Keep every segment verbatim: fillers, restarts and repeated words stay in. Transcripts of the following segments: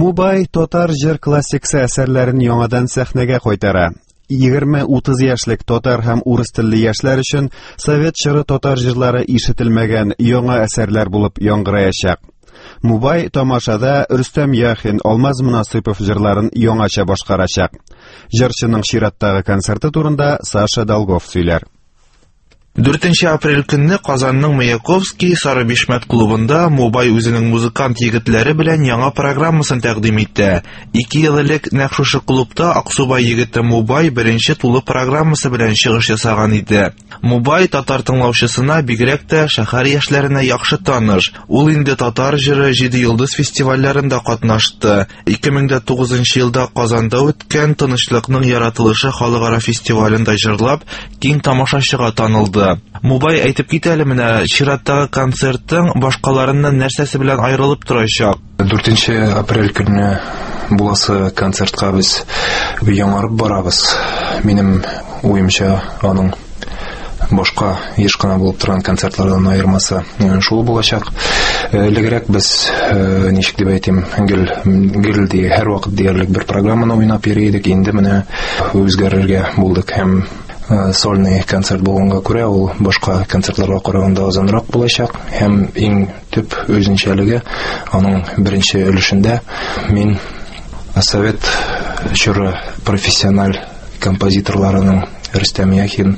Мубай татар җыр классикасы әсәрләрен яңадан сәхнәгә кайтара. егерме-утыз яшьлек татар һәм урыс телле яшьләр өчен совет чоры татар җырлары ишетелмәгән яңа әсәрләр булып яңгыраячак. Мубай тамашада Рөстәм Яхин, Алмаз Мөнасыйпов җырларын яңача башкарачак. Җырчының чираттагы концерты турында Саша Долгов сөйләр. дүртенче апрель көнне Казанның Маяковский Сарыбишмәт клубында Мубай үзенең музыкант егетләре белән яңа программасын тәкъдим итте. Ике ел элек нәкъ шушы клубта Аксубай егете Мубай беренче тулы программасы белән чыгыш ясаган иде. Мубай татар тыңлаучысына бигрәк тә шәһәр яшьләренә яхшы таныш. Ул инде татар җыры җиде йолдыз фестивальләрендә катнашты. ике мең тугызынчы елда Казанда үткән Тынычлыкның яратылышы халыкара фестивалендә җырлап, киң тамашачыга танылды. Мубай әйтеп китә әле менә чираттагы концертың башкаларыннан нәрсәсе белән аерылып торачак. дүртенче апрель көнне буласы концертка без яңарып барабыз. Минем уемча аның башка еш кына булып торган концертлардан аермасы шул булачак. Элегрәк без ничек дип әйтим, гел гел ди һәр вакыт диярлек бер программаны уйнап йөри идек. Инде менә үзгәрергә булдык һәм сольный концерт булганга күрә ул башка концертларга караганда азанрак булачак һәм иң төп үзенчәлеге аның беренче өлешендә мин совет чоры профессиональ композиторларының Рөстәм Яхин,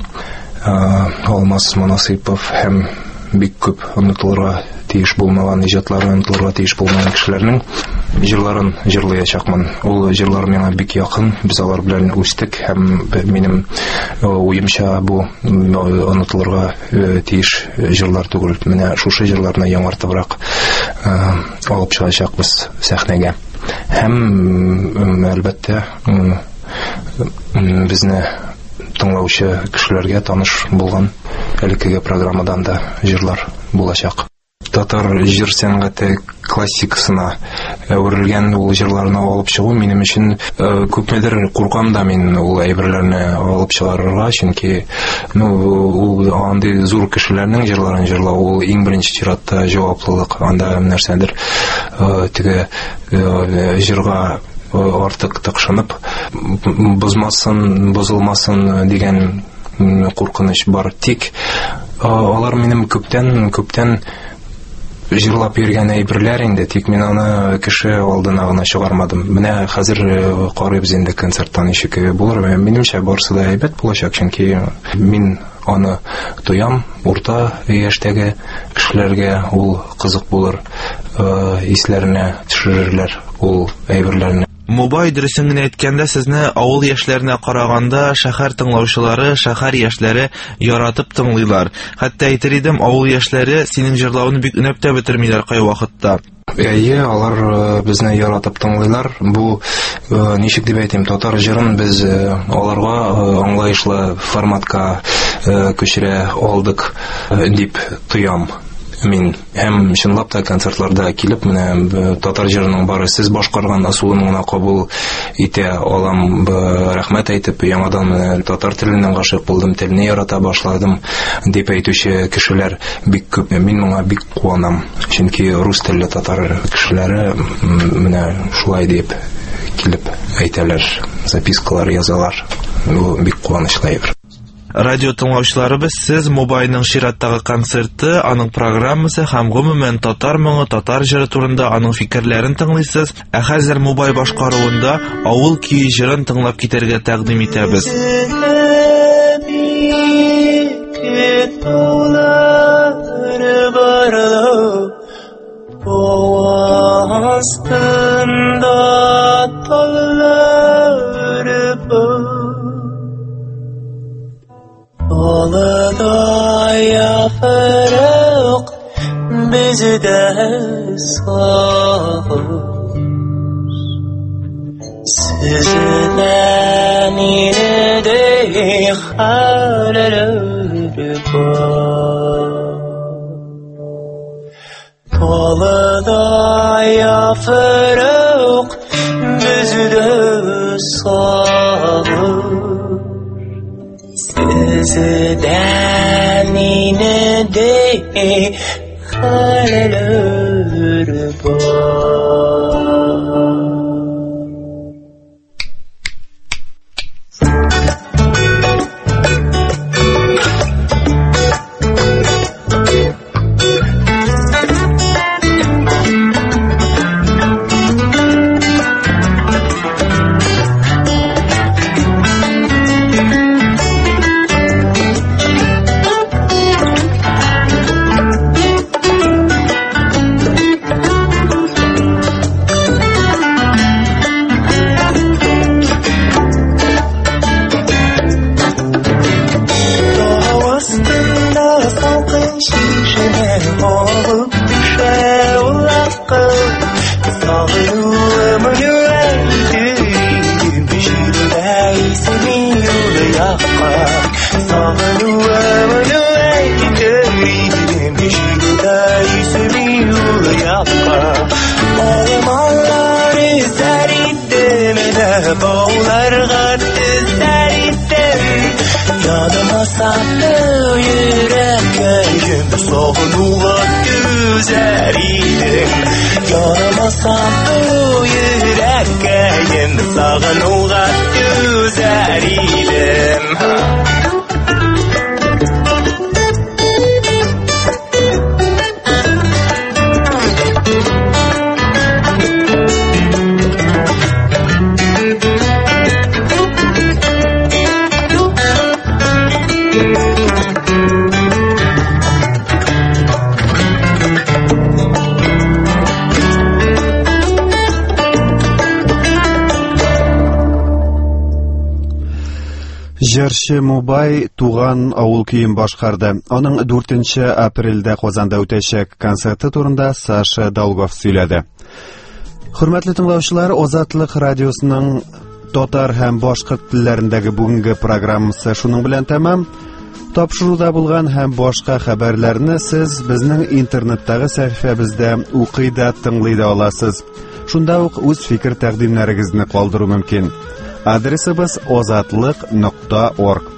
Алмаз Мөнасыйпов һәм бик күп онытылырга тиеш булмаган иҗатларын онытылырга тиеш булмаган кешеләрнең җырларын җырлаячакмын. Ул җырлар миңа бик якын, без алар белән үстек һәм минем уемча бу онытылырга тиеш җырлар түгел. Менә шушы җырларны яңартыбрак алып чыгачакбыз сәхнәгә. Һәм әлбәттә безне тыңлаучы кешеләргә таныш булган элеккеге программадан да җырлар булачак. Татар җыр сәнгате классикасына әверелгән ул җырларны алып чыгу минем өчен күпмедер куркам да мин ул әйберләрне алып чыгарырга, чөнки ну ул андый зур кешеләрнең җырларын җырлау ул иң беренче чиратта җаваплылык, анда нәрсәдер теге җырга артык тыкшынып бозмасын, бозылмасын дигән куркыныч бар. Тик алар минем күптән күптән җырлап йөргән әйберләр инде, тик мин аны кеше алдына гына чыгармадым. Менә хәзер карыйбыз инде концерттан ничек булыр. Минемчә барысы да әйбәт булачак, чөнки мин аны тоям, урта яшьтәге кешеләргә ул кызык булыр, исләренә төшерерләр ул әйберләрне. Мубай дөресен генә әйткәндә сезне авыл яшьләренә караганда шәһәр тыңлаучылары, шәһәр яшьләре яратып тыңлыйлар. Хәтта әйтер идем, авыл яшьләре синең җырлауны бик өнәп тә бетермиләр кай вакытта. Әйе, алар безне яратып тыңлыйлар. Бу ничек дип әйтим, татар җырын без аларга аңлаешлы форматка күчерә алдык дип тоям мин. Һәм чынлап та концертларда килеп менә татар җырының бары сез башкарган асылын гына кабул итә алам, рәхмәт әйтеп, яңадан татар теленнән гашык булдым, телне ярата башладым дип әйтүче кешеләр бик күп. Мин моңа бик куанам, чөнки рус телле татар кешеләре менә шулай дип килеп әйтәләр, запискалар язалар. Бу бик куанычлы әйбер. Радио тыңлаучыларыбыз, сез Мубайның чираттагы концерты, аның программасы һәм гомумән татар моңы, татар җыры турында аның фикерләрен тыңлыйсыз. Ә хәзер Мубай башкаруында авыл көе җырын тыңлап китәргә тәкъдим итәбез. Ağlıda yaparıq bizdə sağır, sizdən indi xərlər var. Ağlıda yaparıq bizdə sağır, sizdən indi xərlər var. bağlarga tüzer idim. Yanıma sandı yürekке yüm soğunuğa tüzer idim. Yanıma sandı yürekke yüm soğunuğa tüzer idim. Җырчы Мубай туган авыл көен башкарды. Аның дүртенче апрельдә Казанда үтәчәк концерты турында Саша Долгов сөйләде. Хөрмәтле тыңлаучылар, Азатлык радиосының татар һәм башкорт телләрендәге бүгенге программасы шуның белән тәмам. Тапшыруда булган һәм башка хәбәрләрне сез безнең интернеттагы сәхифәбездә укый да, тыңлый да аласыз. Шунда ук үз фикер тәкъдимнәрегезне калдыру мөмкин. Адресыбыз озатлык нокта орг.